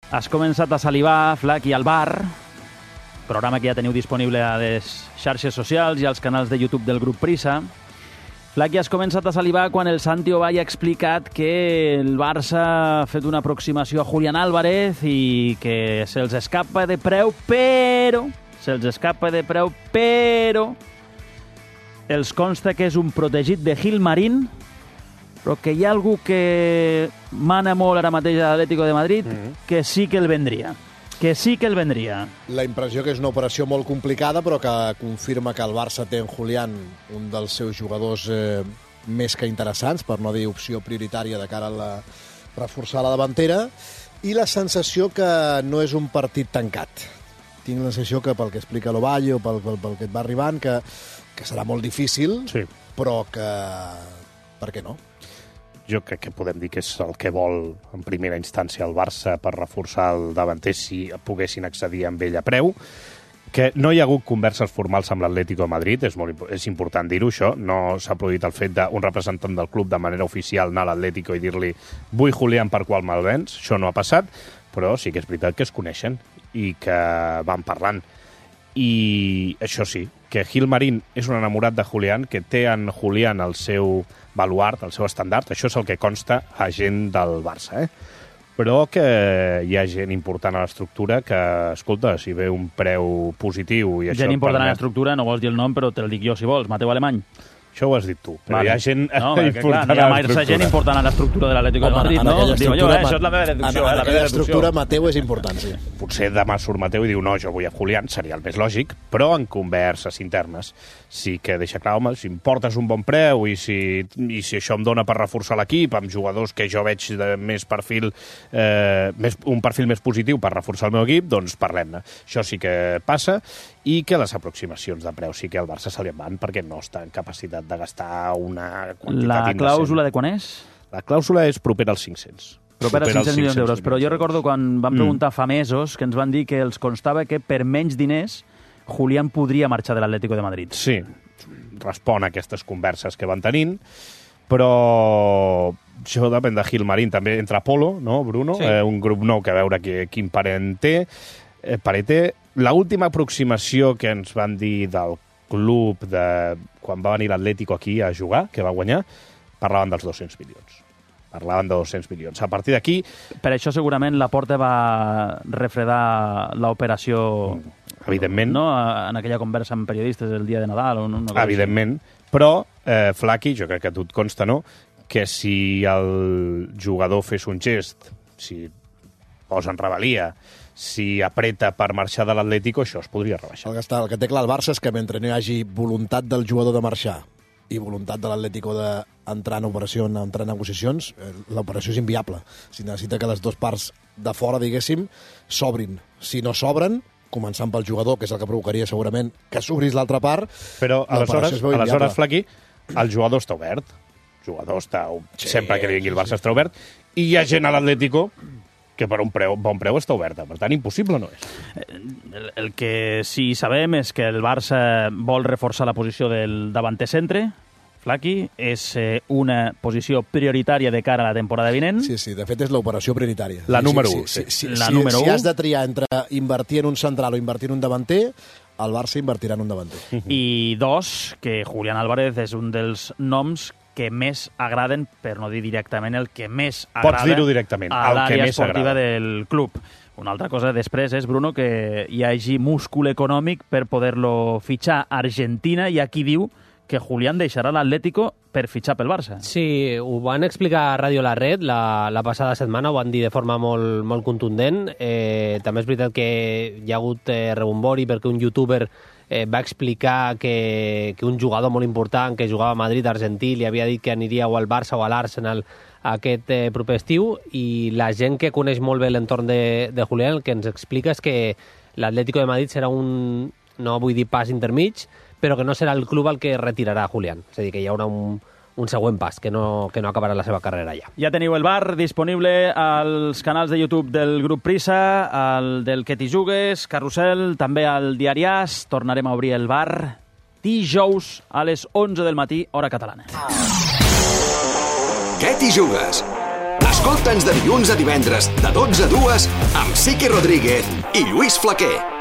Has començat a salivar, Flac, i al bar, programa que ja teniu disponible a les xarxes socials i als canals de YouTube del grup Prisa. Flac, ja has començat a salivar quan el Santi Ovall ha explicat que el Barça ha fet una aproximació a Julián Álvarez i que se'ls escapa de preu, però els consta que és un protegit de Gil Marín, però que hi ha algú que mana molt ara mateix a l'Atlético de Madrid que sí que el vendria. La impressió que és una operació molt complicada, però que confirma que el Barça té en Julián un dels seus jugadors més que interessants, per no dir opció prioritària de cara a reforçar la davantera, i la sensació que no és un partit tancat. Tinc la sensació que pel que explica l'Ovall o pel que et va arribant, que serà molt difícil, sí, però que... Per què no? Jo crec que podem dir que és el que vol en primera instància el Barça per reforçar el davanter si poguessin accedir amb ell a preu. Que no hi ha hagut converses formals amb l'Atlético de Madrid, és important dir-ho, això. No s'ha produït el fet d'un representant del club de manera oficial anar a l'Atlético i dir-li vull Julián per qual me'l vens. Això no ha passat, però sí que és veritat que es coneixen i que van parlant. I això sí, que Gil Marín és un enamorat de Julián, que té en Julián el seu baluart, el seu estandard. Això és el que consta a gent del Barça, Però que hi ha gent important a l'estructura que, escolta, si ve un preu positiu... I això gent important a l'estructura, no vols dir el nom, però te'l dic jo si vols, Mateu Alemany. Això ho has dit tu, però hi ha gent important a l'estructura. Gent important a l'estructura de l'Atlético de Madrid, no? Diu jo, això és la meva deducció. En aquella estructura, Mateu és important, sí. Potser demà surt Mateu i diu, no, jo vull a Julián, seria el més lògic, però en converses internes sí que deixa clar, home, si em portes un bon preu i si això em dona per reforçar l'equip amb jugadors que jo veig de més perfil, un perfil més positiu per reforçar el meu equip, doncs parlem-ne. Això sí que passa, i que les aproximacions de preu sí que el Barça se li en van perquè no està en capacitat de gastar una quantitat indecent. La clàusula de quan és? La clàusula és propera als 500. Propera als 500 milions d'euros. Però jo recordo quan vam preguntar fa mesos que ens van dir que els constava que per menys diners Julián podria marxar de l'Atlético de Madrid. Sí, respon a aquestes converses que van tenint, però això depèn de Gil Marín. També entra Polo, no, Bruno? Sí. Un grup nou que a veure quin parent té. L'última aproximació que ens van dir del club quan va venir l'Atlético aquí a jugar, que va guanyar, parlaven dels 200 milions. A partir d'aquí... Per això segurament Laporta va refredar l'operació... Evidentment. No? En aquella conversa amb periodistes el dia de Nadal. Evidentment. Però, Flaqui, jo crec que a tu et consta, no?, que si el jugador fes un gest, si posa en rebel·lia, si apreta per marxar de l'Atlético, això es podria rebaixar. El que té clar el Barça és que mentre no hi hagi voluntat del jugador de marxar i voluntat de l'Atlético d'entrar en operació, entrar en negociacions, l'operació és inviable. Si necessita que les dues parts de fora, diguéssim, s'obrin. Si no s'obren, començant pel jugador, que és el que provocaria segurament que s'obrís l'altra part... Però aleshores, Flaqui, el jugador està obert. El jugador està... Sempre que vingui el Barça està obert. I hi ha gent a l'Atlético que per un bon preu està oberta. Per tant, impossible no és. El que sí sabem és que el Barça vol reforçar la posició del davanter centre, Flaqui, és una posició prioritària de cara a la temporada vinent. Sí, de fet és l'operació prioritària. La número 1. Si has de triar entre invertir en un central o invertir en un davanter, el Barça invertirà en un davanter. I dos, que Julián Álvarez és un dels noms que més agraden, per no dir directament el que més agrada, pots dir-ho directament, a l'àrea esportiva del club. Una altra cosa després és, Bruno, que hi hagi múscul econòmic per poder-lo fitxar a Argentina, i aquí diu que Julián deixarà l'Atlético per fitxar pel Barça. Sí, ho van explicar a Ràdio La Red la passada setmana, ho van dir de forma molt contundent. També és veritat que hi ha hagut rebombori perquè un youtuber va explicar que un jugador molt important que jugava a Madrid, argentí, li havia dit que aniria o al Barça o a l'Arsenal aquest proper estiu, i la gent que coneix molt bé l'entorn de Julián el que ens explica és que l'Atlético de Madrid serà no vull dir pas intermig, però que no serà el club el que retirarà Julián. És a dir, que hi haurà un següent pas, que no acabarà la seva carrera ja. Ja teniu el bar disponible als canals de YouTube del grup Prisa, el del Que t'hi jugues, Carrusel, també al Diariàs. Tornarem a obrir el bar dijous a les 11 del matí, hora catalana. Què t'hi jugues? A Escolta'ns de dilluns a divendres, de 12 a 2, amb Sique Rodríguez i Lluís Flaquer.